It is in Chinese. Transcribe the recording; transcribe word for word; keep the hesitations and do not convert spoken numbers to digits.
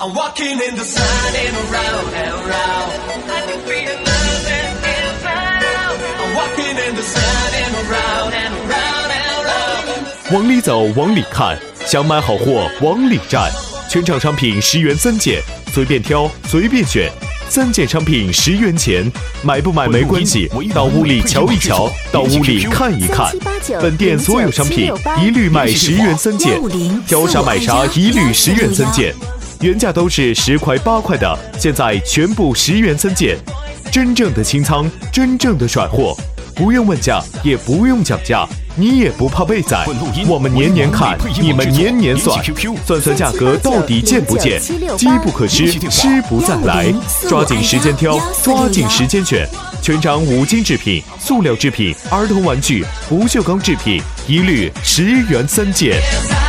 I'm walking in the sun and around and around. I can feel nothing inside out. I'm walking in the sun and around and around and around. 往里走，往里看，想买好货往里站。全场商品十元三件，随便挑，随便选。三件商品十元钱，买不买没关系，到屋里瞧一瞧，到屋里看一看。本店所有商品一律卖十元三件，挑啥买啥一律十元三件。原价都是十块八块的，现在全部十元三件。真正的清仓，真正的甩货，不用问价，也不用讲价，你也不怕被宰。我们年年看，你们年年算，算算价格到底贱不贱？机不可失，失不再来。抓紧时间挑，抓紧时间选。全场五金制品、塑料制品、儿童玩具、不锈钢制品，一律十元三件。